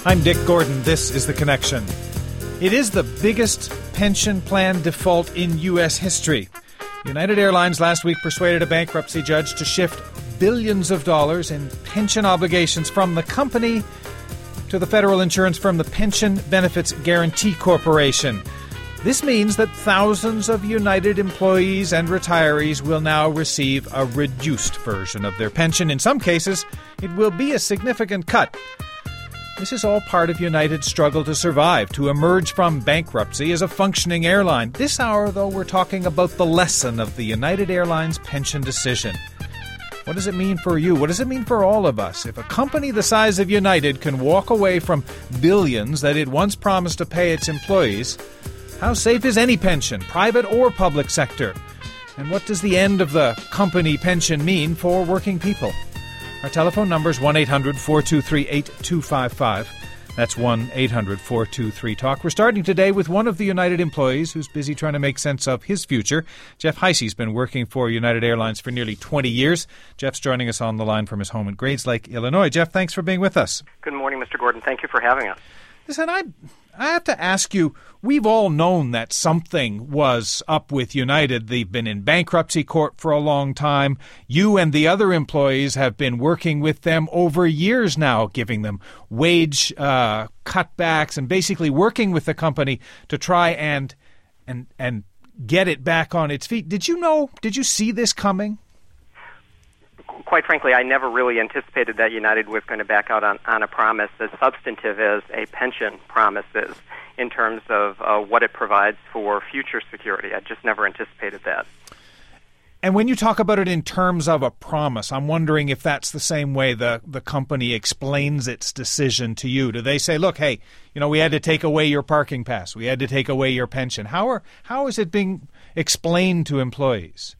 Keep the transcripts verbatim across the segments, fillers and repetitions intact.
I'm Dick Gordon. This is The Connection. It is the biggest pension plan default in U S history. United Airlines last week persuaded a bankruptcy judge to shift billions of dollars in pension obligations from the company to the federal insurance firm, the Pension Benefits Guaranty Corporation. This means that thousands of United employees and retirees will now receive a reduced version of their pension. In some cases, it will be a significant cut. This is all part of United's struggle to survive, to emerge from bankruptcy as a functioning airline. This hour, though, we're talking about the lesson of the United Airlines pension decision. What does it mean for you? What does it mean for all of us? If a company the size of United can walk away from billions that it once promised to pay its employees, how safe is any pension, private or public sector? And what does the end of the company pension mean for working people? Our telephone number is one eight hundred four two three eight two five five. That's one eight hundred four two three talk. We're starting today with one of the United employees who's busy trying to make sense of his future. Jeff Heisey's been working for United Airlines for nearly twenty years. Jeff's joining us on the line from his home in Grayslake, Illinois. Jeff, thanks for being with us. Good morning, Mister Gordon. Thank you for having us. Listen, I, I have to ask you, we've all known that something was up with United. They've been in bankruptcy court for a long time. You and the other employees have been working with them over years now, giving them wage uh, cutbacks and basically working with the company to try and and and get it back on its feet. Did you know, did you see this coming? Quite frankly, I never really anticipated that United was going to back out on, on a promise as substantive as a pension promise is in terms of uh, what it provides for future security. I just never anticipated that. And when you talk about it in terms of a promise, I'm wondering if that's the same way the, the company explains its decision to you. Do they say, look, hey, you know, we had to take away your parking pass. We had to take away your pension. How are how is it being explained to employees?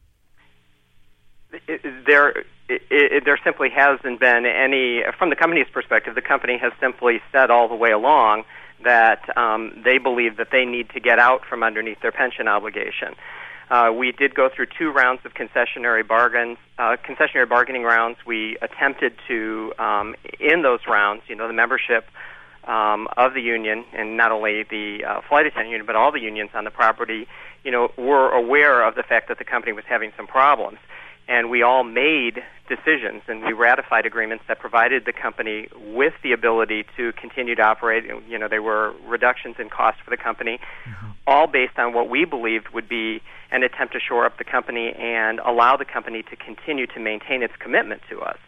It, there... It, it, there simply hasn't been any, from the company's perspective, the company has simply said all the way along that um, they believe that they need to get out from underneath their pension obligation. Uh, we did go through two rounds of concessionary bargains, uh, concessionary bargaining rounds. We attempted to, um, in those rounds, you know, the membership um, of the union, and not only the uh, flight attendant union, but all the unions on the property, you know, were aware of the fact that the company was having some problems. And we all made decisions, and we ratified agreements that provided the company with the ability to continue to operate. You know, there were reductions in cost for the company, mm-hmm. all based on what we believed would be an attempt to shore up the company and allow the company to continue to maintain its commitment to us.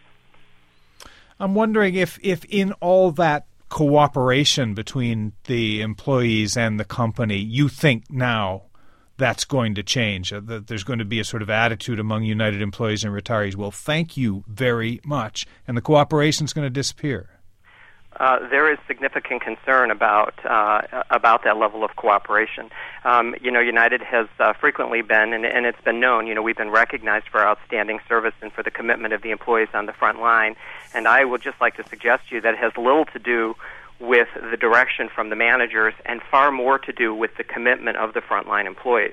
I'm wondering if, if in all that cooperation between the employees and the company, you think now that's going to change, uh, that there's going to be a sort of attitude among United employees and retirees, well, thank you very much, and the cooperation's going to disappear. Uh, there is significant concern about uh, about that level of cooperation. Um, you know, United has uh, frequently been, and, and it's been known, you know, we've been recognized for our outstanding service and for the commitment of the employees on the front line, and I would just like to suggest to you that it has little to do with the direction from the managers and far more to do with the commitment of the frontline employees.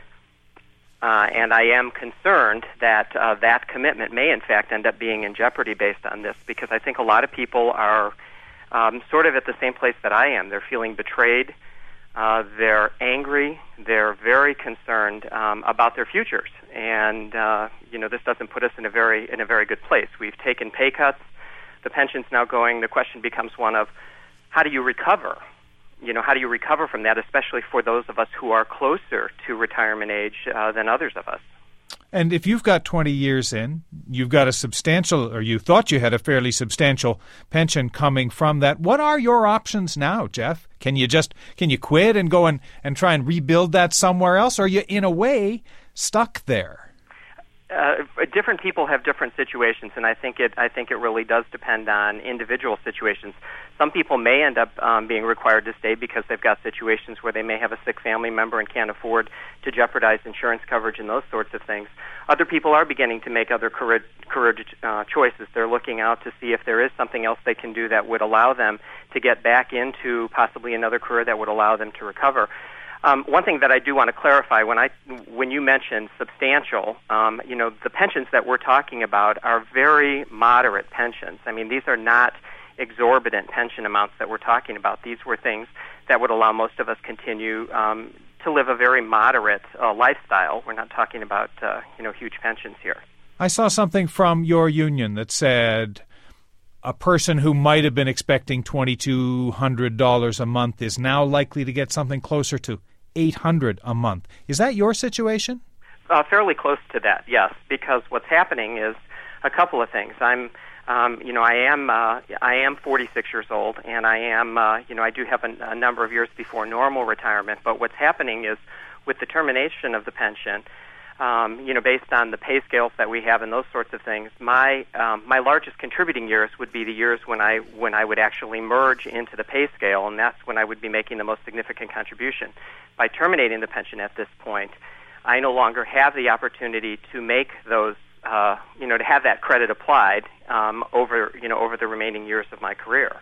Uh, and I am concerned that uh, that commitment may, in fact, end up being in jeopardy based on this, because I think a lot of people are um, sort of at the same place that I am. They're feeling betrayed. Uh, they're angry. They're very concerned um, about their futures. And, uh, you know, this doesn't put us in a very in a very good place. We've taken pay cuts. The pension's now going. The question becomes one of, how do you recover? You know, how do you recover from that, especially for those of us who are closer to retirement age uh, than others of us? And if you've got twenty years in, you've got a substantial, or you thought you had a fairly substantial pension coming from that, what are your options now, Jeff? Can you just, can you quit and go and, and try and rebuild that somewhere else? Or are you, in a way, stuck there? Uh, different people have different situations, and I think it. I think it really does depend on individual situations. Some people may end up um, being required to stay because they've got situations where they may have a sick family member and can't afford to jeopardize insurance coverage and those sorts of things. Other people are beginning to make other career, career uh, choices. They're looking out to see if there is something else they can do that would allow them to get back into possibly another career that would allow them to recover. Um, one thing that I do want to clarify, when I when you mentioned substantial, um, you know, the pensions that we're talking about are very moderate pensions. I mean, these are not exorbitant pension amounts that we're talking about. These were things that would allow most of us continue um, to live a very moderate uh, lifestyle. We're not talking about uh, you know huge pensions here. I saw something from your union that said a person who might have been expecting two thousand two hundred dollars a month is now likely to get something closer to eight hundred dollars a month. Is that your situation? Uh, fairly close to that, yes, because what's happening is a couple of things. I'm, um, you know, I am, uh, I am forty-six years old, and I am, uh, you know, I do have a, a number of years before normal retirement. But what's happening is, with the termination of the pension, um, you know, based on the pay scales that we have and those sorts of things, my, um, my largest contributing years would be the years when I, when I would actually merge into the pay scale, and that's when I would be making the most significant contribution. By terminating the pension at this point, I no longer have the opportunity to make those, uh, you know, to have that credit applied um, over, you know, over the remaining years of my career.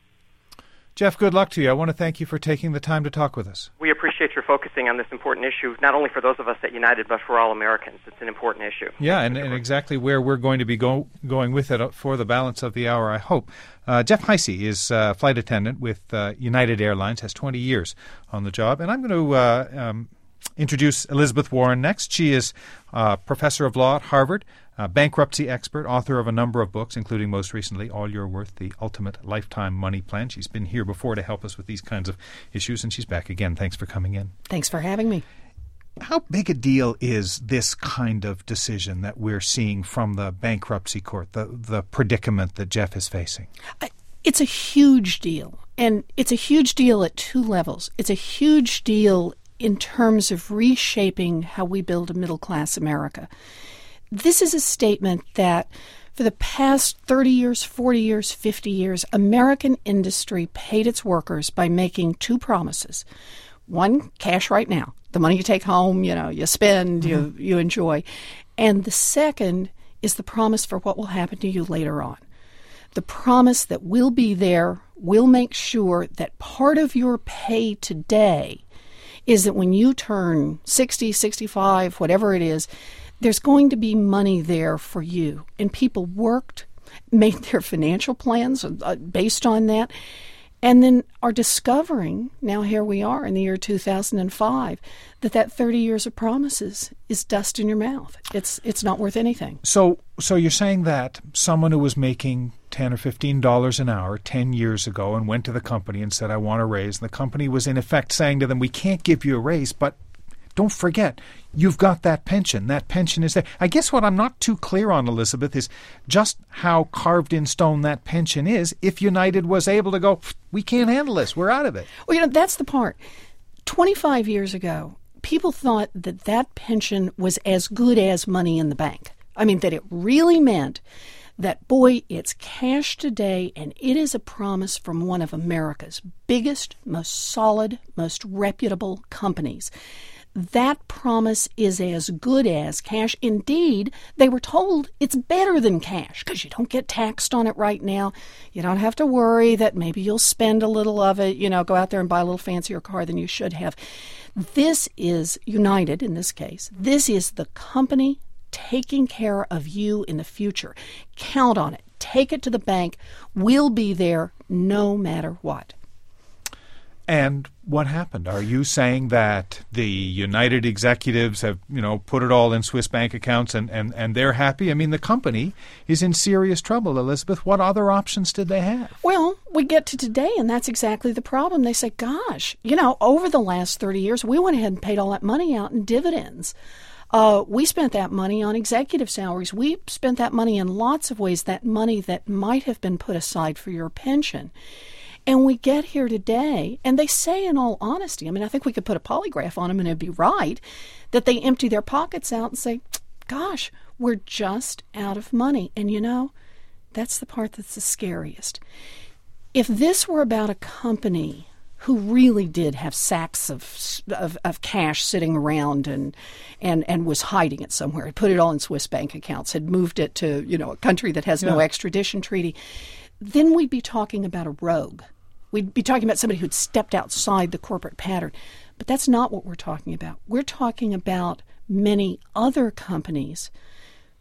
Jeff, good luck to you. I want to thank you for taking the time to talk with us. We appreciate your focusing on this important issue, not only for those of us at United, but for all Americans. It's an important issue. Yeah, and, and exactly where we're going to be go, going with it for the balance of the hour, I hope. Uh, Jeff Heise is a uh, flight attendant with uh, United Airlines, has twenty years on the job, and I'm going to uh, um, introduce Elizabeth Warren next. She is uh, professor of law at Harvard, a bankruptcy expert, author of a number of books, including most recently All You're Worth, The Ultimate Lifetime Money Plan. She's been here before to help us with these kinds of issues, and she's back again. Thanks for coming in. Thanks for having me. How big a deal is this kind of decision that we're seeing from the bankruptcy court, the, the predicament that Jeff is facing? It's a huge deal, and it's a huge deal at two levels. It's a huge deal in terms of reshaping how we build a middle-class America. This is a statement that for the past thirty years, forty years, fifty years, American industry paid its workers by making two promises. One, cash right now, the money you take home, you know, you spend, mm-hmm. you, you enjoy. And the second is the promise for what will happen to you later on. The promise that we'll be there, we'll make sure that part of your pay today is that when you turn sixty, sixty-five, whatever it is, there's going to be money there for you. And people worked, made their financial plans based on that, and then are discovering, now here we are in the year two thousand five, that that thirty years of promises is dust in your mouth. It's it's not worth anything. So so you're saying that someone who was making ten or fifteen dollars an hour ten years ago and went to the company and said, I want a raise, and the company was in effect saying to them, we can't give you a raise, but don't forget, you've got that pension. That pension is there. I guess what I'm not too clear on, Elizabeth, is just how carved in stone that pension is if United was able to go, we can't handle this, we're out of it. Well, you know, that's the part. twenty-five years ago, people thought that that pension was as good as money in the bank. I mean, that it really meant that, boy, it's cash today, and it is a promise from one of America's biggest, most solid, most reputable companies. That promise is as good as cash. Indeed, they were told it's better than cash because you don't get taxed on it right now. You don't have to worry that maybe you'll spend a little of it, you know, go out there and buy a little fancier car than you should have. This is United, in this case. This is the company taking care of you in the future. Count on it. Take it to the bank. We'll be there no matter what. And what happened? Are you saying that the United executives have, you know, put it all in Swiss bank accounts and, and, and they're happy? I mean, the company is in serious trouble, Elizabeth. What other options did they have? Well, we get to today, and that's exactly the problem. They say, gosh, you know, over the last thirty years, we went ahead and paid all that money out in dividends. Uh, we spent that money on executive salaries. We spent that money in lots of ways, that money that might have been put aside for your pension. And we get here today, and they say in all honesty, I mean, I think we could put a polygraph on them and it'd be right, that they empty their pockets out and say, gosh, we're just out of money. And you know, that's the part that's the scariest. If this were about a company who really did have sacks of of, of cash sitting around and, and and was hiding it somewhere, had put it all in Swiss bank accounts, had moved it to, you know, a country that has yeah. no extradition treaty, then we'd be talking about a rogue. We'd be talking about somebody who'd stepped outside the corporate pattern. But that's not what we're talking about. We're talking about many other companies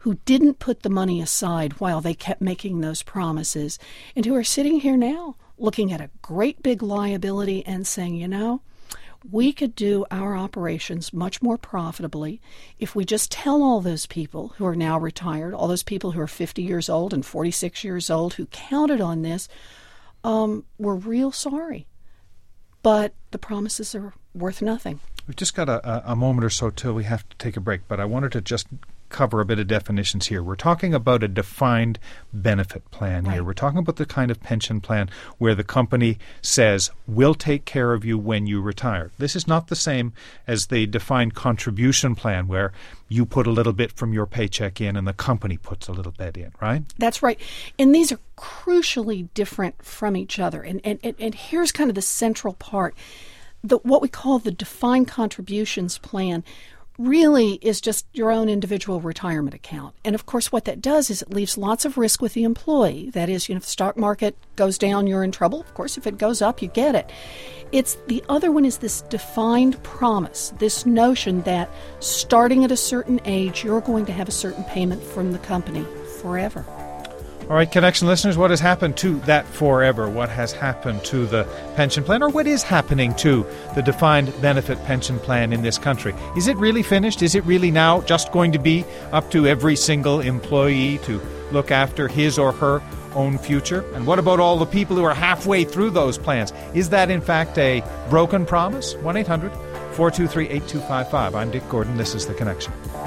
who didn't put the money aside while they kept making those promises, and who are sitting here now looking at a great big liability and saying, you know, we could do our operations much more profitably if we just tell all those people who are now retired, all those people who are fifty years old and forty-six years old who counted on this, um, we're real sorry. But the promises are worth nothing. We've just got a, a moment or so till we have to take a break, but I wanted to just cover a bit of definitions here. We're talking about a defined benefit plan right. here. We're talking about the kind of pension plan where the company says, we'll take care of you when you retire. This is not the same as the defined contribution plan where you put a little bit from your paycheck in and the company puts a little bit in, right? That's right. And these are crucially different from each other. And, and, and, and here's kind of the central part. The, what we call the defined contributions plan really is just your own individual retirement account. And of course, what that does is it leaves lots of risk with the employee. That is, you know, if the stock market goes down, you're in trouble. Of course, if it goes up, you get it. It's the other one is this defined promise, this notion that starting at a certain age, you're going to have a certain payment from the company forever. All right, Connection listeners, what has happened to that forever? What has happened to the pension plan, or what is happening to the defined benefit pension plan in this country? Is it really finished? Is it really now just going to be up to every single employee to look after his or her own future? And what about all the people who are halfway through those plans? Is that in fact a broken promise? one eight hundred four two three eight two five five. I'm Dick Gordon. This is The Connection.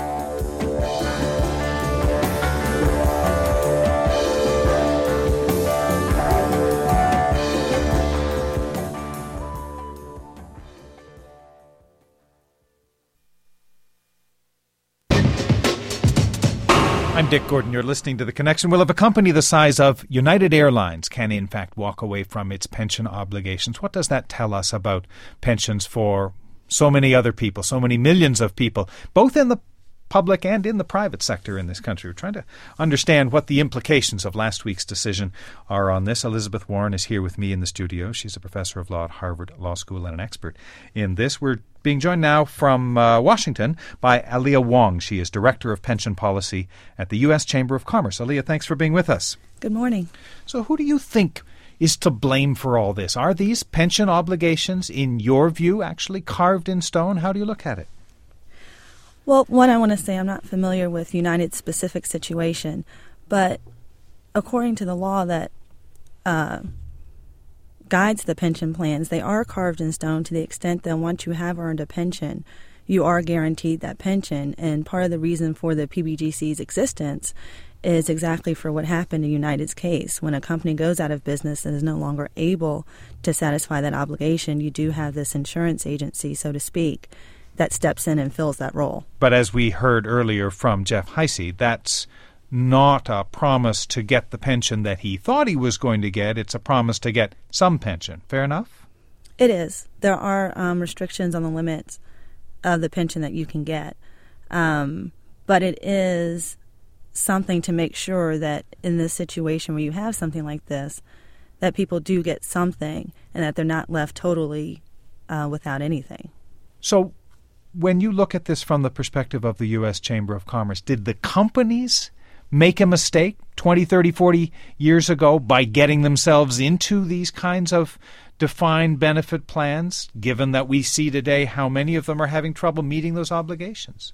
I'm Dick Gordon. You're listening to The Connection. Well, if a company the size of United Airlines can, in fact, walk away from its pension obligations, what does that tell us about pensions for so many other people, so many millions of people, both in the public and in the private sector in this country? We're trying to understand what the implications of last week's decision are on this. Elizabeth Warren is here with me in the studio. She's a professor of law at Harvard Law School and an expert in this. We're being joined now from uh, Washington by Aliyah Wong. She is Director of Pension Policy at the U S Chamber of Commerce. Aliyah, thanks for being with us. Good morning. So who do you think is to blame for all this? Are these pension obligations, in your view, actually carved in stone? How do you look at it? Well, one, I want to say I'm not familiar with United's specific situation, but according to the law that uh, guides the pension plans, they are carved in stone to the extent that once you have earned a pension, you are guaranteed that pension. And part of the reason for the P B G C's existence is exactly for what happened in United's case. When a company goes out of business and is no longer able to satisfy that obligation, you do have this insurance agency, so to speak, that steps in and fills that role. But as we heard earlier from Jeff Heisey, that's not a promise to get the pension that he thought he was going to get. It's a promise to get some pension. Fair enough? It is. There are um, restrictions on the limits of the pension that you can get. Um, but it is something to make sure that in this situation where you have something like this, that people do get something and that they're not left totally uh, without anything. So when you look at this from the perspective of the U S Chamber of Commerce, did the companies make a mistake twenty, thirty, forty years ago by getting themselves into these kinds of defined benefit plans, given that we see today how many of them are having trouble meeting those obligations?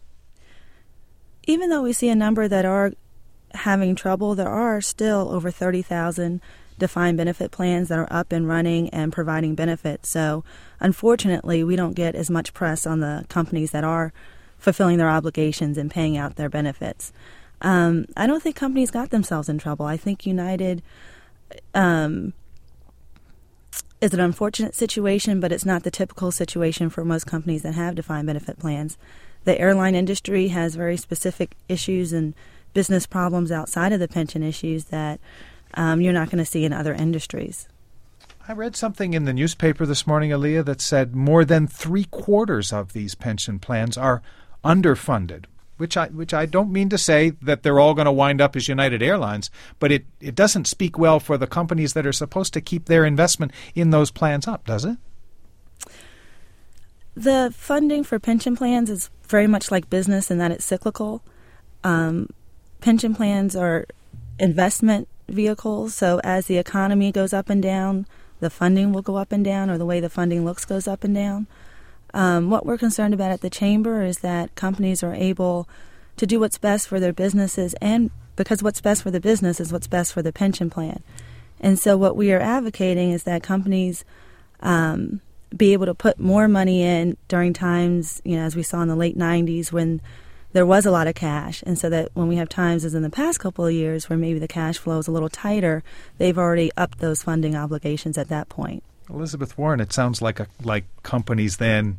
Even though we see a number that are having trouble, there are still over thirty thousand defined benefit plans that are up and running and providing benefits. So unfortunately, we don't get as much press on the companies that are fulfilling their obligations and paying out their benefits. Um, I don't think companies got themselves in trouble. I think United um, is an unfortunate situation, but it's not the typical situation for most companies that have defined benefit plans. The airline industry has very specific issues and business problems outside of the pension issues that um, you're not going to see in other industries. I read something in the newspaper this morning, Aliyah, that said more than three quarters of these pension plans are underfunded, which I which I don't mean to say that they're all going to wind up as United Airlines, but it, it doesn't speak well for the companies that are supposed to keep their investment in those plans up, does it? The funding for pension plans is very much like business in that it's cyclical. Um, pension plans are investment vehicles, so as the economy goes up and down, the funding will go up and down, or the way the funding looks goes up and down. Um, what we're concerned about at the Chamber is that companies are able to do what's best for their businesses, and because what's best for the business is what's best for the pension plan. And so what we are advocating is that companies um, be able to put more money in during times, you know, as we saw in the late nineties when there was a lot of cash, and so that when we have times as in the past couple of years where maybe the cash flow is a little tighter, they've already upped those funding obligations at that point. Elizabeth Warren, it sounds like a, like companies then,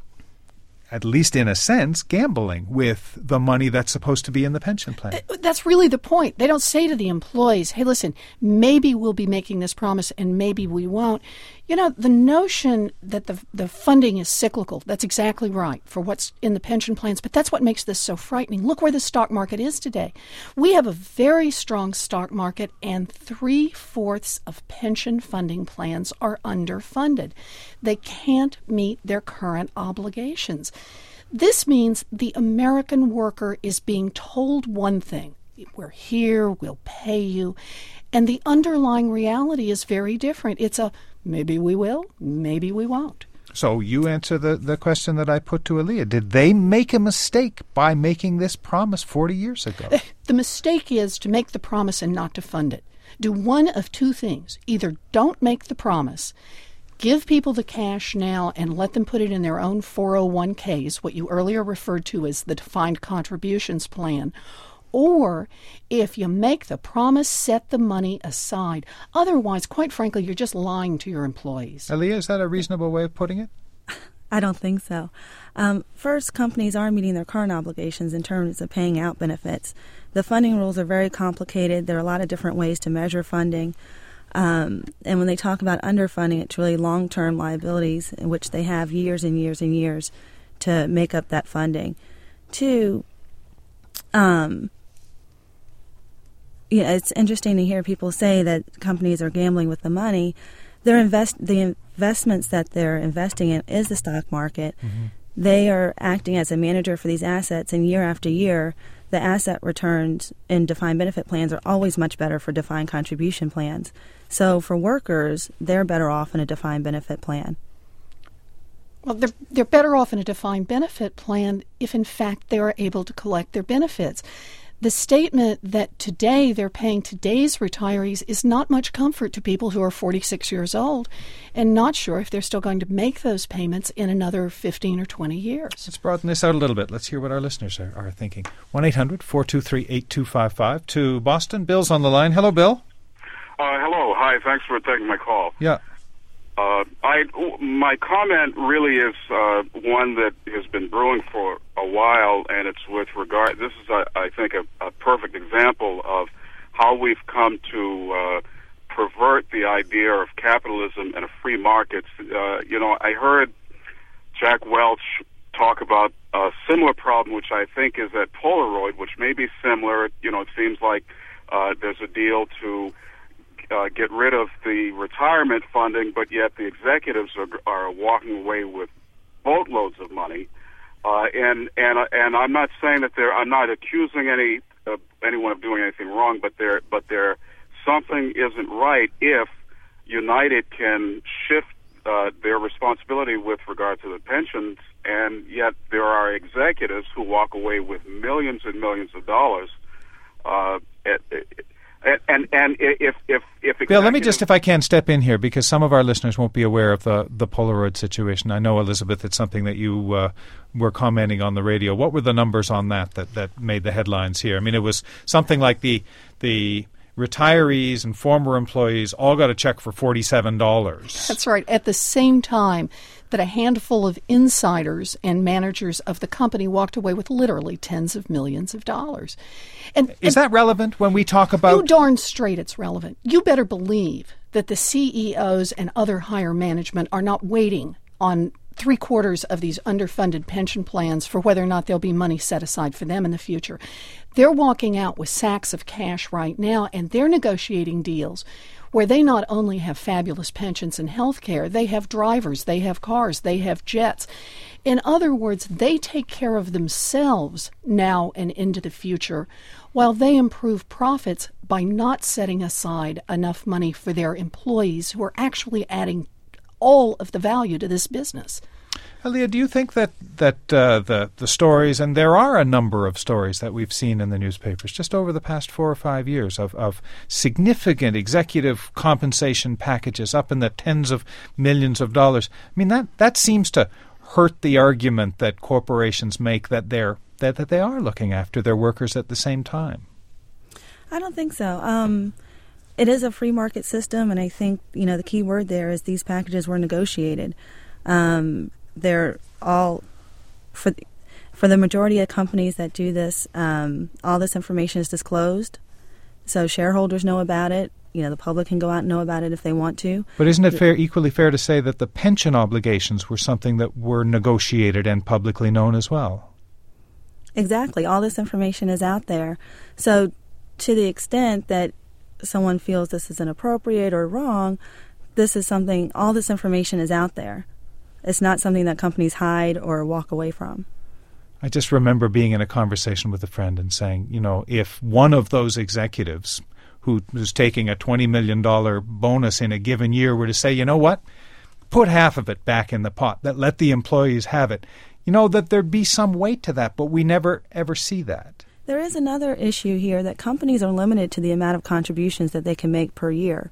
at least in a sense, gambling with the money that's supposed to be in the pension plan. That's really the point. They don't say to the employees, hey, listen, maybe we'll be making this promise and maybe we won't. You know, the notion that the the funding is cyclical, that's exactly right for what's in the pension plans, but that's what makes this so frightening. Look where the stock market is today. We have a very strong stock market, and three-fourths of pension funding plans are underfunded. They can't meet their current obligations. This means the American worker is being told one thing. We're here, we'll pay you. And the underlying reality is very different. It's a maybe we will, maybe we won't. So you answer the, the question that I put to Aaliyah. Did they make a mistake by making this promise forty years ago? The mistake is to make the promise and not to fund it. Do one of two things. Either don't make the promise, give people the cash now and let them put it in their own four oh one k's, what you earlier referred to as the defined contributions plan. Or if you make the promise, set the money aside. Otherwise, quite frankly, you're just lying to your employees. Aaliyah, is that a reasonable way of putting it? I don't think so. Um, first, companies are meeting their current obligations in terms of paying out benefits. The funding rules are very complicated. There are a lot of different ways to measure funding. Um, and when they talk about underfunding, it's really long-term liabilities in which they have years and years and years to make up that funding. Two, um, yeah, it's interesting to hear people say that companies are gambling with the money. They're invest the investments that they're investing in is the stock market. Mm-hmm. They are acting as a manager for these assets, and year after year, the asset returns in defined benefit plans are always much better for defined contribution plans. So for workers, they're better off in a defined benefit plan. Well, they're, they're better off in a defined benefit plan if, in fact, they are able to collect their benefits. The statement that today they're paying today's retirees is not much comfort to people who are forty-six years old and not sure if they're still going to make those payments in another fifteen or twenty years. Let's broaden this out a little bit. Let's hear what our listeners are, are thinking. one eight hundred four two three eight two five five. To Boston, Bill's on the line. Hello, Bill. Uh, hello. Hi. Thanks for taking my call. Yeah. Uh, I, my comment really is uh, one that has been brewing for a while, and it's with regard, this is, uh, I think, a, a perfect example of how we've come to uh, pervert the idea of capitalism and a free market. Uh, you know, I heard Jack Welch talk about a similar problem, which I think is at Polaroid, which may be similar. You know, it seems like uh, there's a deal to Uh, get rid of the retirement funding, but yet the executives are, are walking away with boatloads of money. Uh, and and and I'm not saying that they're. I'm not accusing any uh, anyone of doing anything wrong, but there but there something isn't right if United can shift uh, their responsibility with regard to the pensions, and yet there are executives who walk away with millions and millions of dollars. Uh, at, at, And, and and if if if Bill, let me just, if I can, step in here because some of our listeners won't be aware of the the Polaroid situation. I know, Elizabeth, it's something that you uh, were commenting on the radio. What were the numbers on that, that that made the headlines here? I mean, it was something like the the retirees and former employees all got a check for forty-seven dollars. That's right. At the same time that a handful of insiders and managers of the company walked away with literally tens of millions of dollars. And is and that relevant when we talk about... You darn straight it's relevant. You better believe that the C E Os and other higher management are not waiting on three quarters of these underfunded pension plans for whether or not there'll be money set aside for them in the future. They're walking out with sacks of cash right now, and they're negotiating deals where they not only have fabulous pensions and health care, they have drivers, they have cars, they have jets. In other words, they take care of themselves now and into the future, while they improve profits by not setting aside enough money for their employees who are actually adding all of the value to this business. Alia, do you think that that uh, the the stories, and there are a number of stories that we've seen in the newspapers just over the past four or five years of, of significant executive compensation packages up in the tens of millions of dollars? I mean, that, that seems to hurt the argument that corporations make that they're that, that they are looking after their workers at the same time. I don't think so. Um, it is a free market system, and I think, you know, the key word there is these packages were negotiated. Um, they're all, for the, for the majority of companies that do this, um, all this information is disclosed, so shareholders know about it. You know, the public can go out and know about it if they want to. But isn't it fair, equally fair to say that the pension obligations were something that were negotiated and publicly known as well? Exactly. All this information is out there. So to the extent that someone feels this is inappropriate or wrong, this is something, all this information is out there. It's not something that companies hide or walk away from. I just remember being in a conversation with a friend and saying, you know, if one of those executives who was taking a twenty million dollars bonus in a given year were to say, you know what, put half of it back in the pot, that let the employees have it, you know, that there'd be some weight to that, but we never ever see that. There is another issue here that companies are limited to the amount of contributions that they can make per year.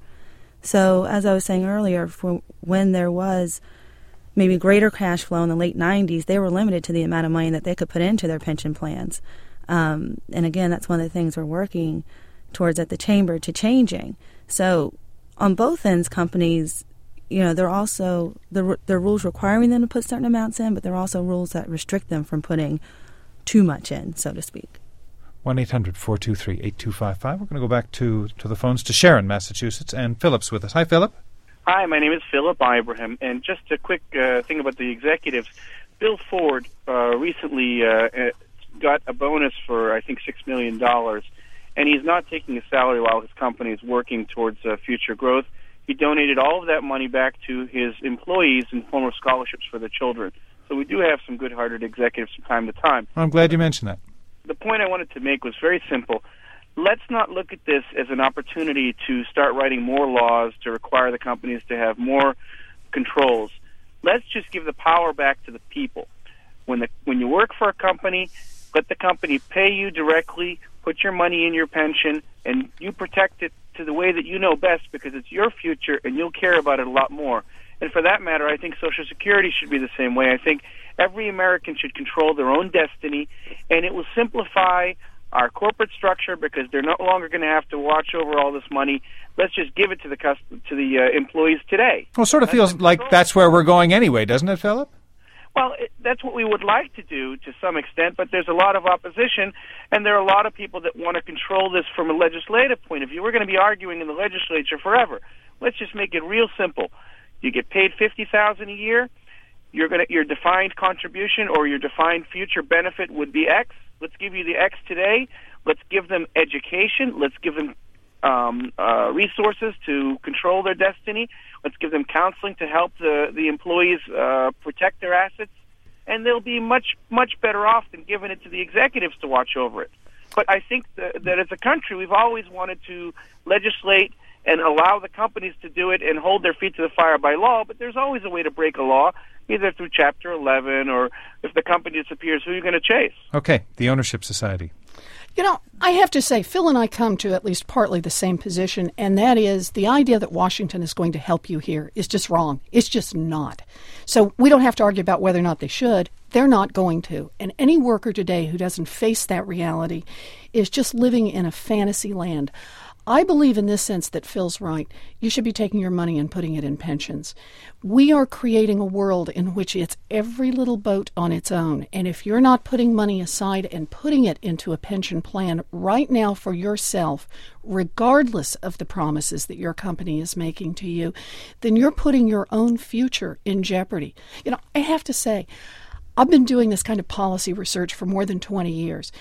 So as I was saying earlier, for when there was maybe greater cash flow in the late nineties, they were limited to the amount of money that they could put into their pension plans. Um, and again, that's one of the things we're working towards at the Chamber to changing. So on both ends, companies, you know, there are also the there are rules requiring them to put certain amounts in, but there are also rules that restrict them from putting too much in, so to speak. one eight hundred four two three eight two five five. We're going to go back to, to the phones to Sharon, Massachusetts, and Philip's with us. Hi, Philip. Hi, my name is Philip Ibrahim, and just a quick uh, thing about the executives. Bill Ford uh, recently uh, got a bonus for, I think, six million dollars, and he's not taking a salary while his company is working towards uh, future growth. He donated all of that money back to his employees in form of scholarships for the children. So we do have some good-hearted executives from time to time. I'm glad you mentioned that. The point I wanted to make was very simple. Let's not look at this as an opportunity to start writing more laws to require the companies to have more controls. Let's just give the power back to the people. When the when you work for a company, let the company pay you directly, put your money in your pension, and you protect it to the way that you know best, because it's your future and you'll care about it a lot more. And for that matter, I think Social Security should be the same way. I think every American should control their own destiny, and it will simplify our corporate structure because they're no longer going to have to watch over all this money. Let's just give it to the cust- to the uh, employees today. Well, it sort of feels like that's where we're going anyway, doesn't it, Philip? Well, it, that's what we would like to do to some extent, but there's a lot of opposition, and there are a lot of people that want to control this from a legislative point of view. We're going to be arguing in the legislature forever. Let's just make it real simple. You get paid fifty thousand dollars a year. You're going to, your defined contribution or your defined future benefit would be X. Let's give you the X today. Let's give them education. Let's give them um, uh, resources to control their destiny. Let's give them counseling to help the, the employees uh, protect their assets. And they'll be much, much better off than giving it to the executives to watch over it. But I think that, that as a country, we've always wanted to legislate and allow the companies to do it and hold their feet to the fire by law, but there's always a way to break a law, either through Chapter eleven or if the company disappears, who are you going to chase? Okay, the Ownership Society. You know, I have to say, Phil and I come to at least partly the same position, and that is the idea that Washington is going to help you here is just wrong. It's just not. So we don't have to argue about whether or not they should. They're not going to. And any worker today who doesn't face that reality is just living in a fantasy land. I believe in this sense that Phil's right. You should be taking your money and putting it in pensions. We are creating a world in which it's every little boat on its own. And if you're not putting money aside and putting it into a pension plan right now for yourself, regardless of the promises that your company is making to you, then you're putting your own future in jeopardy. You know, I have to say, I've been doing this kind of policy research for more than twenty years.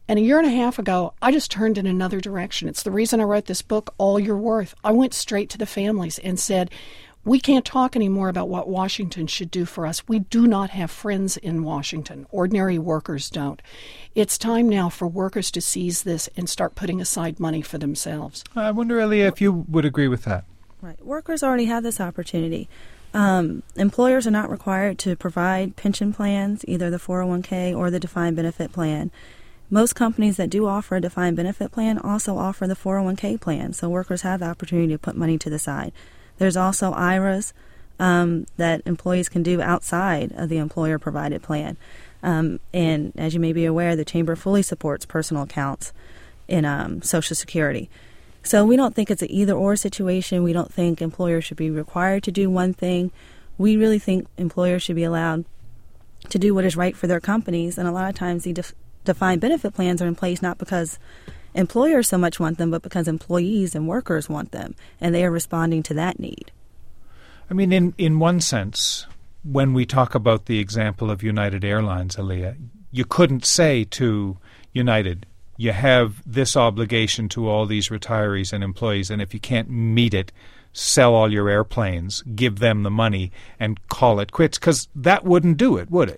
And a year and a half ago, I just turned in another direction. It's the reason I wrote this book, All You're Worth. I went straight to the families and said, we can't talk anymore about what Washington should do for us. We do not have friends in Washington. Ordinary workers don't. It's time now for workers to seize this and start putting aside money for themselves. I wonder, Elia, if you would agree with that. Right. Workers already have this opportunity. Um, employers are not required to provide pension plans, either the four oh one k or the defined benefit plan. Most companies that do offer a defined benefit plan also offer the four oh one k plan, so workers have the opportunity to put money to the side. There's also I R As um, that employees can do outside of the employer-provided plan. Um, and as you may be aware, the Chamber fully supports personal accounts in um, Social Security. So we don't think it's an either-or situation. We don't think employers should be required to do one thing. We really think employers should be allowed to do what is right for their companies. And a lot of times the def- defined benefit plans are in place not because employers so much want them, but because employees and workers want them, and they are responding to that need. I mean, in, in one sense, when we talk about the example of United Airlines, Elia, you couldn't say to United, you have this obligation to all these retirees and employees, and if you can't meet it, sell all your airplanes, give them the money, and call it quits, because that wouldn't do it, would it?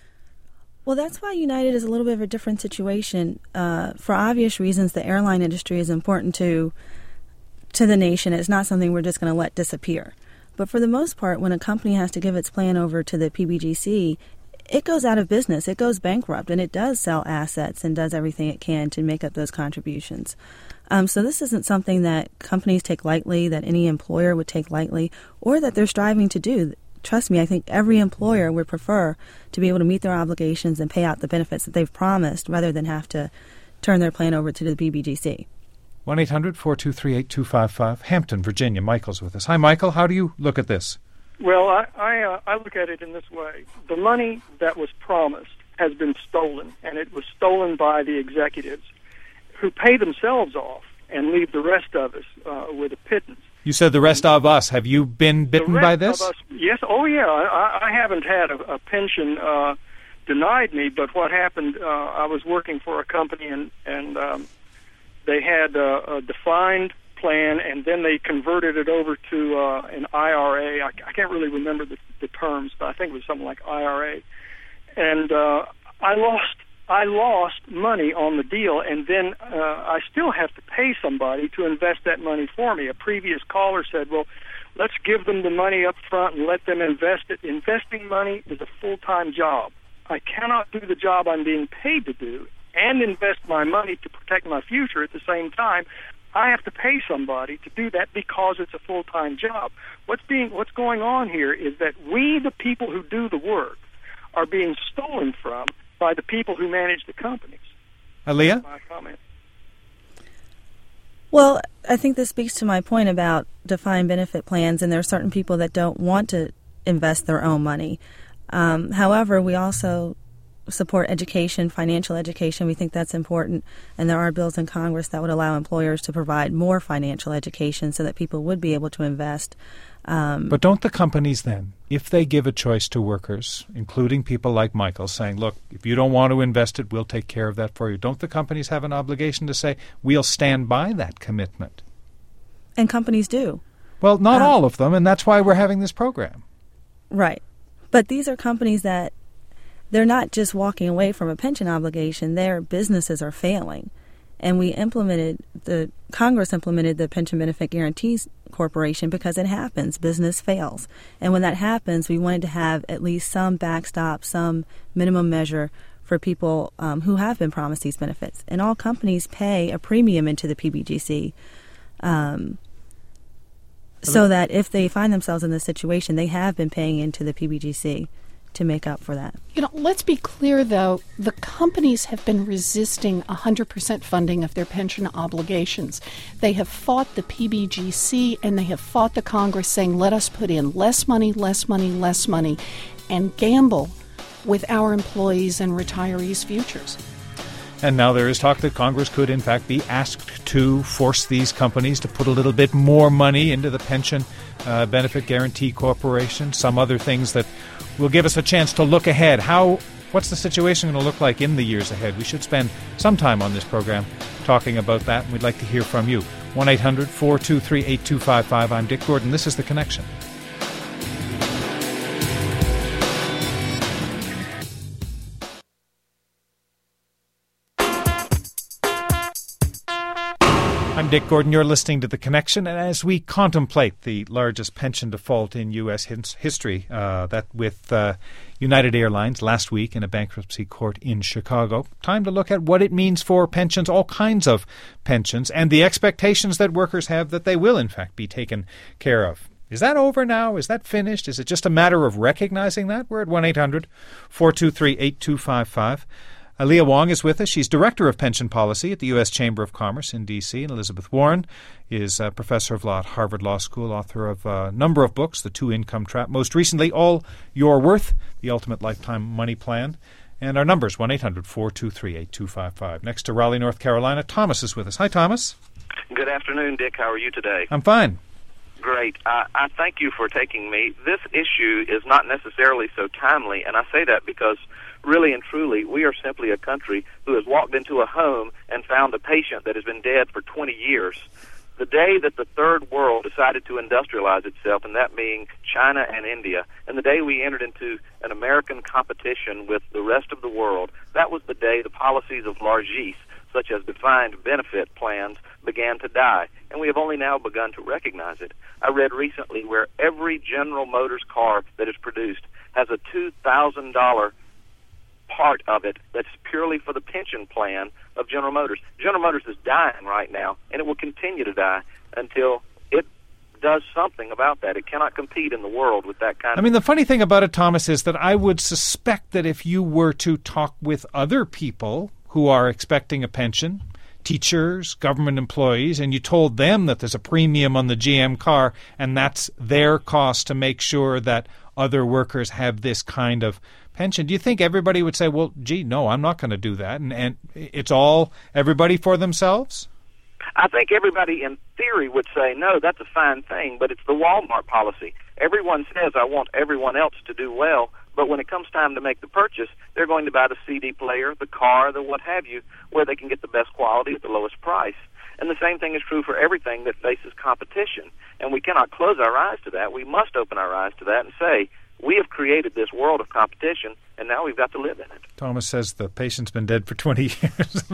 Well, that's why United is a little bit of a different situation. Uh, for obvious reasons, the airline industry is important to to the nation. It's not something we're just going to let disappear. But for the most part, when a company has to give its plan over to the P B G C, it goes out of business. It goes bankrupt, and it does sell assets and does everything it can to make up those contributions. Um, so this isn't something that companies take lightly, that any employer would take lightly, or that they're striving to do. Trust me, I think every employer would prefer to be able to meet their obligations and pay out the benefits that they've promised rather than have to turn their plan over to the P B G C. one eight hundred four two three eight two five five, Hampton, Virginia. Michael's with us. Hi, Michael. How do you look at this? Well, I I, uh, I look at it in this way. The money that was promised has been stolen, and it was stolen by the executives who pay themselves off and leave the rest of us uh, with a pittance. You said the rest of us. Have you been bitten by this? Of us, yes. Oh, yeah. I, I haven't had a, a pension uh, denied me, but what happened, uh, I was working for a company, and, and um, they had a, a defined plan, and then they converted it over to uh, an I R A. I, I can't really remember the, the terms, but I think it was something like I R A. And uh, I lost I lost money on the deal, and then uh, I still have to pay somebody to invest that money for me. A previous caller said, well, let's give them the money up front and let them invest it. Investing money is a full-time job. I cannot do the job I'm being paid to do and invest my money to protect my future at the same time. I have to pay somebody to do that because it's a full-time job. What's being, what's going on here is that we, the people who do the work, are being stolen from by the people who manage the companies. Elia? My comment. Well, I think this speaks to my point about defined benefit plans, and there are certain people that don't want to invest their own money. Um, however, we also support education, financial education. We think that's important, and there are bills in Congress that would allow employers to provide more financial education so that people would be able to invest. Um, but don't the companies then, if they give a choice to workers, including people like Michael, saying, look, if you don't want to invest it, we'll take care of that for you, don't the companies have an obligation to say, we'll stand by that commitment? And companies do. Well, not um, all of them, and that's why we're having this program. Right. But these are companies that they're not just walking away from a pension obligation, their businesses are failing. And we implemented, the Congress implemented the Pension Benefit Guarantees Corporation because it happens. Business fails. And when that happens, we wanted to have at least some backstop, some minimum measure for people um, who have been promised these benefits. And all companies pay a premium into the P B G C um, so that if they find themselves in this situation, they have been paying into the P B G C to make up for that. You know, let's be clear, though, the companies have been resisting one hundred percent funding of their pension obligations. They have fought the P B G C and they have fought the Congress saying, let us put in less money, less money, less money, and gamble with our employees' and retirees' futures. And now there is talk that Congress could, in fact, be asked to force these companies to put a little bit more money into the Pension uh, Benefit Guarantee Corporation, some other things that will give us a chance to look ahead. How What's the situation going to look like in the years ahead? We should spend some time on this program talking about that, and we'd like to hear from you. one eight hundred four two three eight two five five. I'm Dick Gordon. This is The Connection. I'm Dick Gordon. You're listening to The Connection, and as we contemplate the largest pension default in U S history, uh, that with uh, United Airlines last week in a bankruptcy court in Chicago, time to look at what it means for pensions, all kinds of pensions, and the expectations that workers have that they will, in fact, be taken care of. Is that over now? Is that finished? Is it just a matter of recognizing that? We're at one eight hundred four two three eight two five five. Leah Wong is with us. She's Director of Pension Policy at the U S Chamber of Commerce in D C And Elizabeth Warren is a Professor of Law at Harvard Law School, author of a number of books, The Two-Income Trap, most recently, All Your Worth, The Ultimate Lifetime Money Plan. And our number is one eight hundred four two three eight two five five. Next to Raleigh, North Carolina, Thomas is with us. Hi, Thomas. Good afternoon, Dick. How are you today? I'm fine. Great. Uh, I thank you for taking me. This issue is not necessarily so timely, and I say that because really and truly, we are simply a country who has walked into a home and found a patient that has been dead for twenty years. The day that the third world decided to industrialize itself, and that being China and India, and the day we entered into an American competition with the rest of the world, that was the day the policies of largesse, such as defined benefit plans, began to die. And we have only now begun to recognize it. I read recently where every General Motors car that is produced has a two thousand dollars part of it that's purely for the pension plan of General Motors. General Motors is dying right now, and it will continue to die until it does something about that. It cannot compete in the world with that kind of... I mean, the funny thing about it, Thomas, is that I would suspect that if you were to talk with other people who are expecting a pension, teachers, government employees, and you told them that there's a premium on the G M car and that's their cost to make sure that other workers have this kind of pension, do you think everybody would say, well, gee, no, I'm not going to do that, and, and it's all everybody for themselves? I think everybody in theory would say, no, that's a fine thing, but it's the Walmart policy. Everyone says, I want everyone else to do well, but when it comes time to make the purchase, they're going to buy the C D player, the car, the what have you, where they can get the best quality at the lowest price. And the same thing is true for everything that faces competition. And we cannot close our eyes to that. We must open our eyes to that and say, we have created this world of competition, and now we've got to live in it. Thomas says the patient's been dead for twenty years.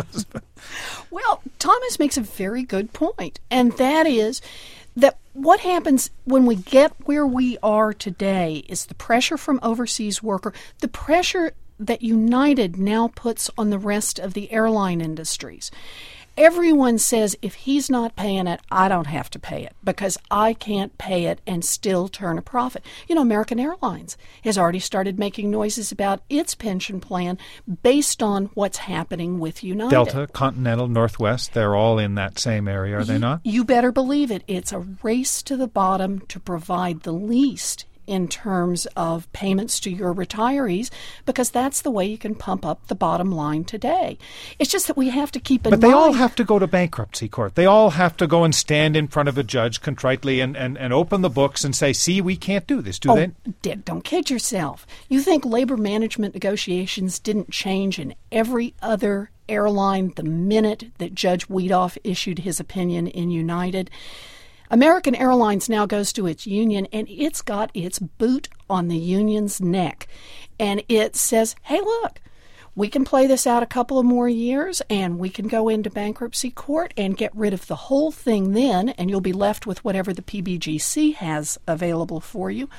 Well, Thomas makes a very good point, and that is that what happens when we get where we are today is the pressure from overseas worker, the pressure that United now puts on the rest of the airline industries. Everyone says, if he's not paying it, I don't have to pay it because I can't pay it and still turn a profit. You know, American Airlines has already started making noises about its pension plan based on what's happening with United. Delta, Continental, Northwest, they're all in that same area, are they not? You better believe it. It's a race to the bottom to provide the least in terms of payments to your retirees, because that's the way you can pump up the bottom line today. It's just that we have to keep in mind... But they all have to go to bankruptcy court. They all have to go and stand in front of a judge contritely and, and, and open the books and say, see, we can't do this, do oh, they? Dick, don't kid yourself. You think labor management negotiations didn't change in every other airline the minute that Judge Weedoff issued his opinion in United? American Airlines now goes to its union, and it's got its boot on the union's neck. And it says, hey, look, we can play this out a couple of more years, and we can go into bankruptcy court and get rid of the whole thing then, and you'll be left with whatever the P B G C has available for you.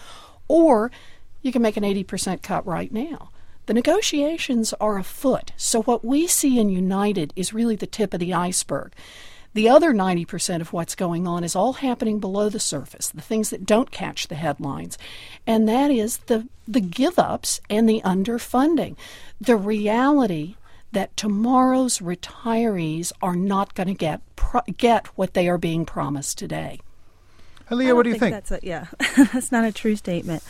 Or you can make an eighty percent cut right now. The negotiations are afoot. So what we see in United is really the tip of the iceberg. The other ninety percent of what's going on is all happening below the surface, the things that don't catch the headlines. And that is the, the give-ups and the underfunding. The reality that tomorrow's retirees are not going to get pro- get what they are being promised today. Aaliyah, what do you think? think? That's a, yeah, that's not a true statement.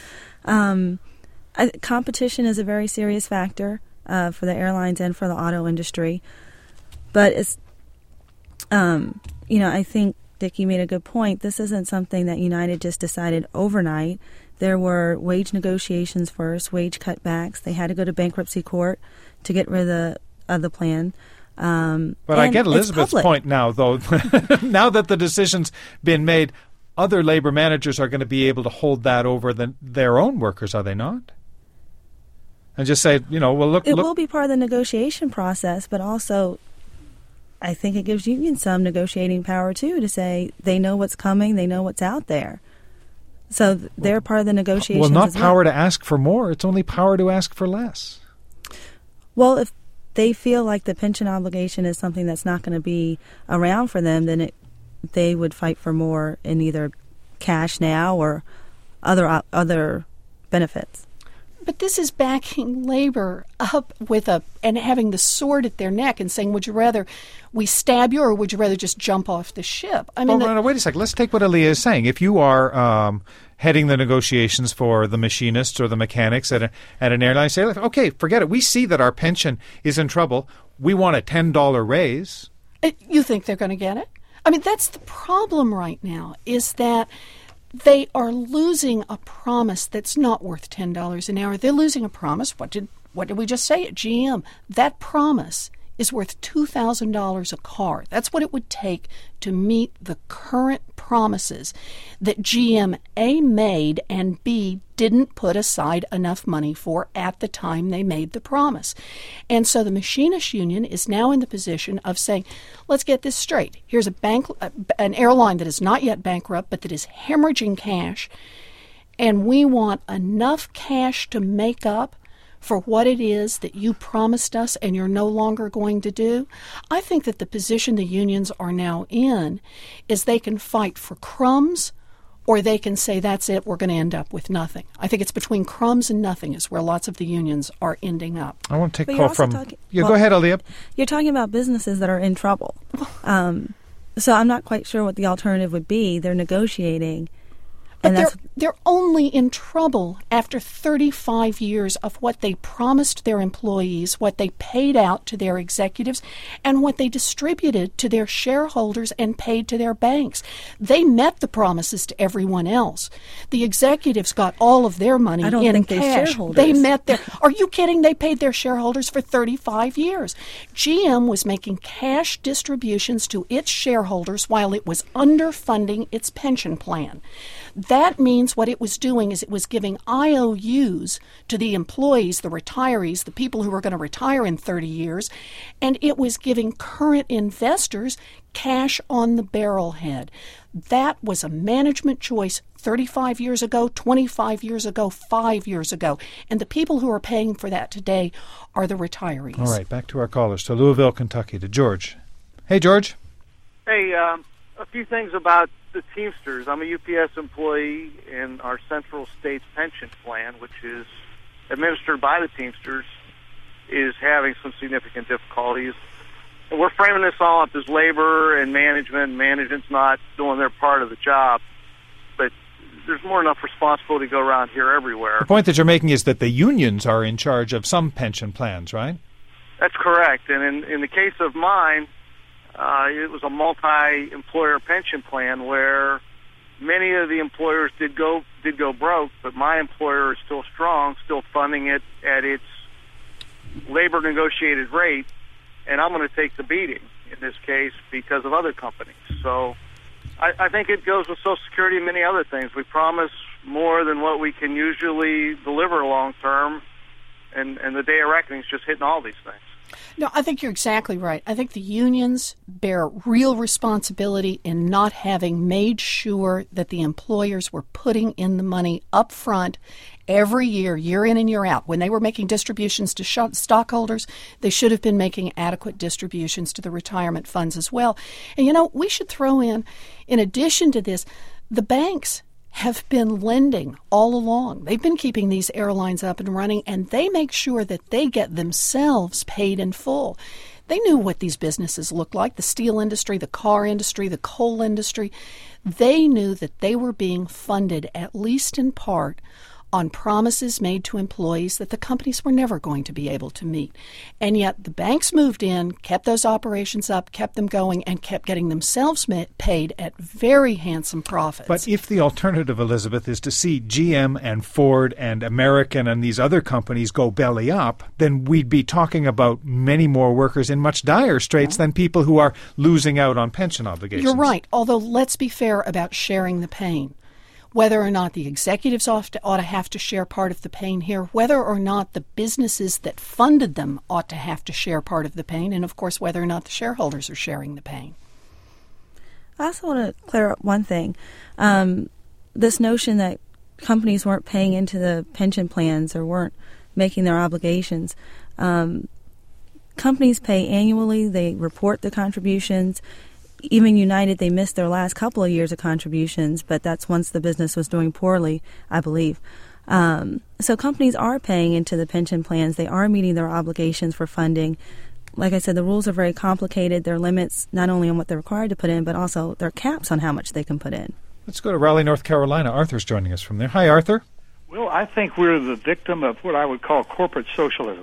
Um, I, competition is a very serious factor uh, for the airlines and for the auto industry. But it's Um, you know, I think, Dick, you made a good point. This isn't something that United just decided overnight. there were wage negotiations first, wage cutbacks. They had to go to bankruptcy court to get rid of the, of the plan. Um, but I get Elizabeth's point now, though. Now that the decision's been made, other labor managers are going to be able to hold that over the, their own workers, are they not? And just say, you know, well, look. It look. will be part of the negotiation process, but also I think it gives unions some negotiating power, too, to say they know what's coming, they know what's out there. So they're part of the negotiations. Well, not as power well. to ask for more. It's only power to ask for less. Well, if they feel like the pension obligation is something that's not going to be around for them, then it, they would fight for more in either cash now or other other benefits. But this is backing labor up with a and having the sword at their neck and saying, would you rather we stab you or would you rather just jump off the ship? I mean, well, the, no, wait a second. Let's take what Aaliyah is saying. If you are um, heading the negotiations for the machinists or the mechanics at, a, at an airline, say, okay, forget it. We see that our pension is in trouble. We want a ten dollars raise. You think they're going to get it? I mean, that's the problem right now, is that they are losing a promise that's not worth ten dollars an hour. They're losing a promise. What did what did we just say at G M? That promise is worth two thousand dollars a car. That's what it would take to meet the current promises that G M A made and B didn't put aside enough money for at the time they made the promise. And so the Machinists Union is now in the position of saying, let's get this straight. Here's a bank, an airline that is not yet bankrupt, but that is hemorrhaging cash, and we want enough cash to make up for what it is that you promised us and you're no longer going to do. I think that the position the unions are now in is they can fight for crumbs or they can say, that's it, we're going to end up with nothing. I think it's between crumbs and nothing is where lots of the unions are ending up. I want to take but a call from... Talking, yeah, well, go ahead, Aaliyah. You're talking about businesses that are in trouble. Um, so I'm not quite sure what the alternative would be. They're negotiating. But and they're, that's, they're only in trouble after thirty-five years of what they promised their employees, what they paid out to their executives, and what they distributed to their shareholders and paid to their banks. They met the promises to everyone else. The executives got all of their money I don't in think they're cash. shareholders. They met their... Are you kidding? They paid their shareholders for thirty-five years. G M was making cash distributions to its shareholders while it was underfunding its pension plan. That means what it was doing is it was giving I O Us to the employees, the retirees, the people who were going to retire in thirty years, and it was giving current investors cash on the barrelhead. That was a management choice thirty-five years ago, twenty-five years ago, five years ago. And the people who are paying for that today are the retirees. All right, back to our callers, to Louisville, Kentucky, to George. Hey, George. Hey, um, a few things about the Teamsters. I'm a U P S employee in our Central States Pension Plan, which is administered by the Teamsters, is having some significant difficulties. And we're framing this all up as labor and management. Management's not doing their part of the job. But there's more than enough responsibility to go around here everywhere. The point that you're making is that the unions are in charge of some pension plans, right? That's correct. And in, in the case of mine, Uh, it was a multi-employer pension plan where many of the employers did go did go broke, but my employer is still strong, still funding it at its labor negotiated rate, and I'm going to take the beating in this case because of other companies. So I, I think it goes with Social Security and many other things. We promise more than what we can usually deliver long term, and, and the day of reckoning is just hitting all these things. No, I think you're exactly right. I think the unions bear real responsibility in not having made sure that the employers were putting in the money up front every year, year in and year out. When they were making distributions to sh- stockholders, they should have been making adequate distributions to the retirement funds as well. And, you know, we should throw in, in addition to this, the banks have been lending all along. They've been keeping these airlines up and running, and they make sure that they get themselves paid in full. They knew what these businesses looked like, the steel industry, the car industry, the coal industry. They knew that they were being funded, at least in part, on promises made to employees that the companies were never going to be able to meet. And yet the banks moved in, kept those operations up, kept them going, and kept getting themselves ma- paid at very handsome profits. But if the alternative, Elizabeth, is to see G M and Ford and American and these other companies go belly up, then we'd be talking about many more workers in much dire straits than people who are losing out on pension obligations. You're right, although let's be fair about sharing the pain. Whether or not the executives ought to, ought to have to share part of the pain here, whether or not the businesses that funded them ought to have to share part of the pain, and of course whether or not the shareholders are sharing the pain. I also want to clear up one thing. Um, this notion that companies weren't paying into the pension plans or weren't making their obligations. Um, companies pay annually. They report the contributions. Even United, they missed their last couple of years of contributions, but that's once the business was doing poorly, I believe. Um, so companies are paying into the pension plans. They are meeting their obligations for funding. Like I said, the rules are very complicated. There are limits not only on what they're required to put in, but also there are caps on how much they can put in. Let's go to Raleigh, North Carolina. Arthur's joining us from there. Hi, Arthur. Well, I think we're the victim of what I would call corporate socialism.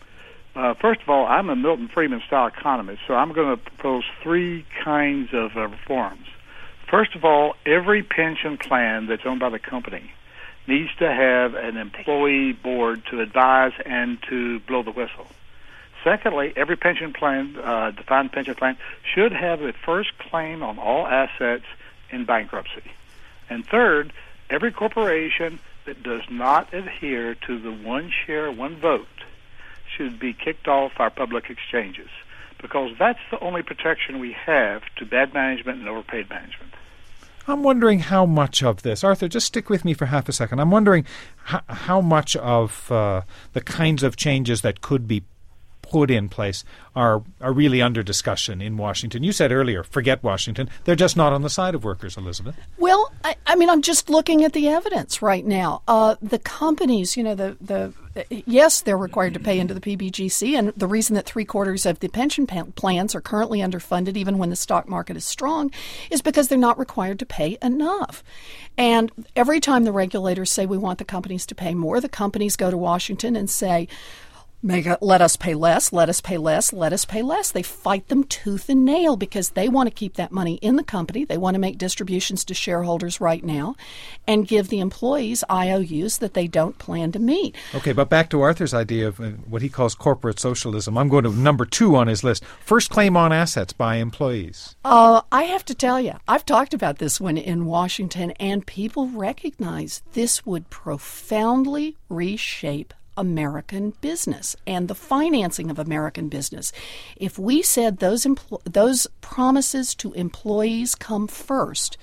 Uh, first of all, I'm a Milton Friedman-style economist, so I'm going to propose three kinds of uh, reforms. First of all, every pension plan that's owned by the company needs to have an employee board to advise and to blow the whistle. Secondly, every pension plan, uh, defined pension plan, should have a first claim on all assets in bankruptcy. And third, every corporation that does not adhere to the one share, one vote should be kicked off our public exchanges, because that's the only protection we have to bad management and overpaid management. I'm wondering how much of this, Arthur, just stick with me for half a second. I'm wondering how, how much of uh, the kinds of changes that could be put in place are are really under discussion in Washington. You said earlier, forget Washington. They're just not on the side of workers, Elizabeth. Well, I, I mean, I'm just looking at the evidence right now. Uh, the companies, you know, the, the yes, they're required to pay into the P B G C, and the reason that three quarters of the pension plans are currently underfunded, even when the stock market is strong, is because they're not required to pay enough. And every time the regulators say we want the companies to pay more, the companies go to Washington and say, Make a, let us pay less, let us pay less, let us pay less. They fight them tooth and nail because they want to keep that money in the company. They want to make distributions to shareholders right now and give the employees I O Us that they don't plan to meet. Okay, but back to Arthur's idea of uh, what he calls corporate socialism. I'm going to number two on his list. First claim on assets by employees. Uh, I have to tell you, I've talked about this one in Washington, and people recognize this would profoundly reshape American business and the financing of American business. If we said those empl- those promises to employees come first,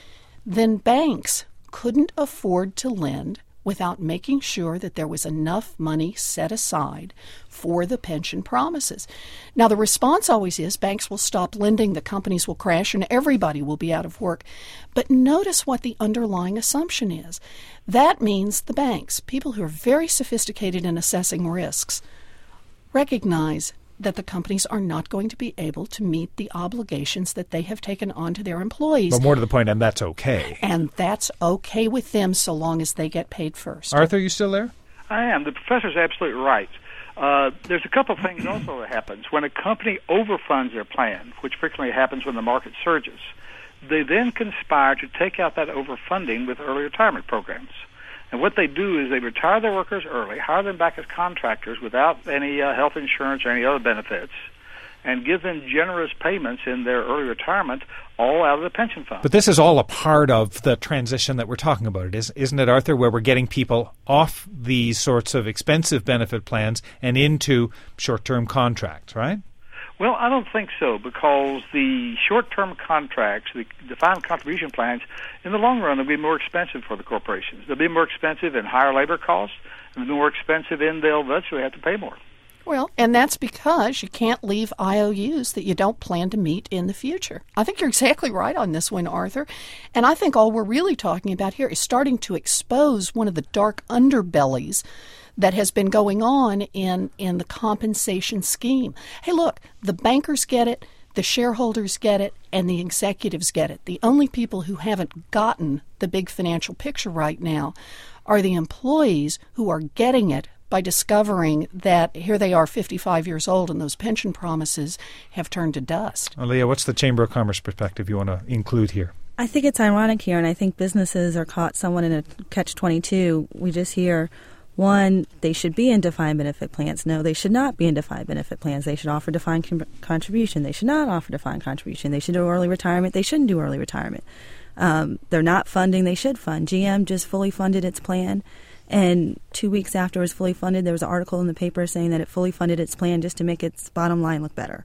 then banks couldn't afford to lend without making sure that there was enough money set aside for the pension promises. Now, the response always is banks will stop lending, the companies will crash, and everybody will be out of work. But notice what the underlying assumption is. That means the banks, people who are very sophisticated in assessing risks, recognize that the companies are not going to be able to meet the obligations that they have taken on to their employees. But more to the point, and that's okay. And that's okay with them so long as they get paid first. Arthur, you still there? I am. The professor's absolutely right. Uh, there's a couple of things also that happens. When a company overfunds their plan, which frequently happens when the market surges, they then conspire to take out that overfunding with early retirement programs. And what they do is they retire their workers early, hire them back as contractors without any uh, health insurance or any other benefits, and give them generous payments in their early retirement, all out of the pension fund. But this is all a part of the transition that we're talking about, it is, isn't it, Arthur, where we're getting people off these sorts of expensive benefit plans and into short-term contracts, right? Well, I don't think so, because the short-term contracts, the defined contribution plans, in the long run, will be more expensive for the corporations. They'll be more expensive in higher labor costs, and more expensive in they'll eventually have to pay more. Well, and that's because you can't leave I O Us that you don't plan to meet in the future. I think you're exactly right on this one, Arthur. And I think all we're really talking about here is starting to expose one of the dark underbellies that has been going on in, in the compensation scheme. Hey, look, the bankers get it, the shareholders get it, and the executives get it. The only people who haven't gotten the big financial picture right now are the employees who are getting it by discovering that here they are fifty-five years old and those pension promises have turned to dust. Leah, what's the Chamber of Commerce perspective you want to include here? I think it's ironic here, and I think businesses are caught somewhat in a catch twenty-two. We just hear, one, they should be in defined benefit plans. No, they should not be in defined benefit plans. They should offer defined com- contribution. They should not offer defined contribution. They should do early retirement. They shouldn't do early retirement. Um, they're not funding. They should fund. G M just fully funded its plan. And two weeks after it was fully funded, there was an article in the paper saying that it fully funded its plan just to make its bottom line look better.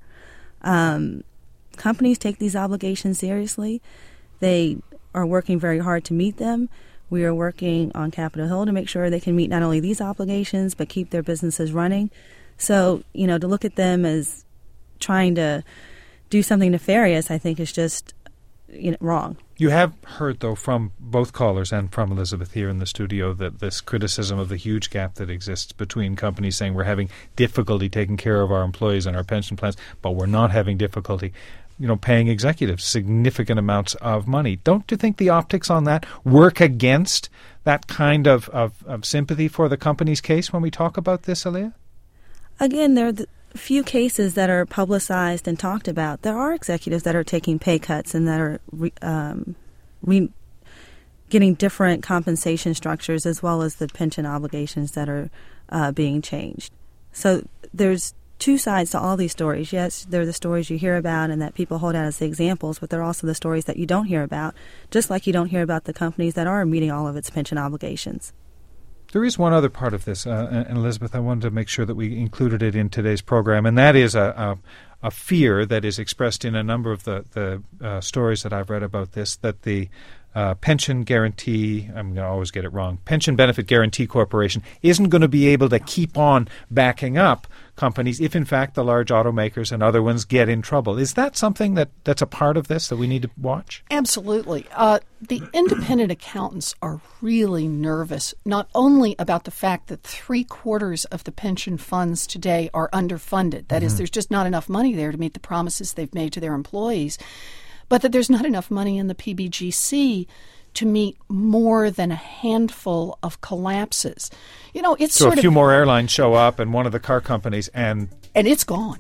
Um, companies take these obligations seriously. They are working very hard to meet them. We are working on Capitol Hill to make sure they can meet not only these obligations, but keep their businesses running. So, you know, to look at them as trying to do something nefarious, I think is just, you know, wrong. You have heard, though, from both callers and from Elizabeth here in the studio that this criticism of the huge gap that exists between companies saying we're having difficulty taking care of our employees and our pension plans, but we're not having difficulty, you know, paying executives significant amounts of money. Don't you think the optics on that work against that kind of, of, of sympathy for the company's case when we talk about this, Aaliyah? Again, there are the few cases that are publicized and talked about. There are executives that are taking pay cuts and that are re, um, re, getting different compensation structures as well as the pension obligations that are uh, being changed. So there's two sides to all these stories. Yes, they're the stories you hear about and that people hold out as the examples, but they're also the stories that you don't hear about, just like you don't hear about the companies that are meeting all of its pension obligations. There is one other part of this, uh, and Elizabeth, I wanted to make sure that we included it in today's program, and that is a, a, a fear that is expressed in a number of the, the uh, stories that I've read about this, that the uh, Pension Guarantee, I'm going to always get it wrong, Pension Benefit Guarantee Corporation isn't going to be able to keep on backing up companies if, in fact, the large automakers and other ones get in trouble. Is that something that, that's a part of this that we need to watch? Absolutely. Uh, the independent accountants are really nervous, not only about the fact that three-quarters of the pension funds today are underfunded. That mm-hmm. is, there's just not enough money there to meet the promises they've made to their employees, but that there's not enough money in the P B G C to meet more than a handful of collapses. You know, it's so sort a few of, more airlines show up and one of the car companies and... And it's gone.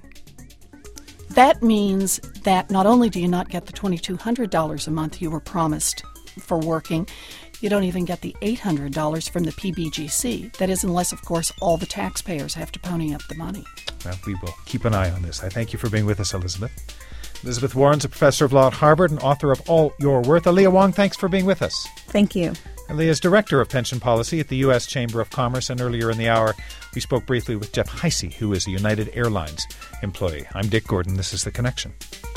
That means that not only do you not get the two thousand two hundred dollars a month you were promised for working, you don't even get the eight hundred dollars from the P B G C. That is, unless, of course, all the taxpayers have to pony up the money. Well, we will keep an eye on this. I thank you for being with us, Elizabeth. Elizabeth Warren's a professor of law at Harvard and author of All Your Worth. Aaliyah Wong, thanks for being with us. Thank you. Aaliyah is Director of Pension Policy at the U S Chamber of Commerce, and earlier in the hour, we spoke briefly with Jeff Heisey, who is a United Airlines employee. I'm Dick Gordon. This is The Connection.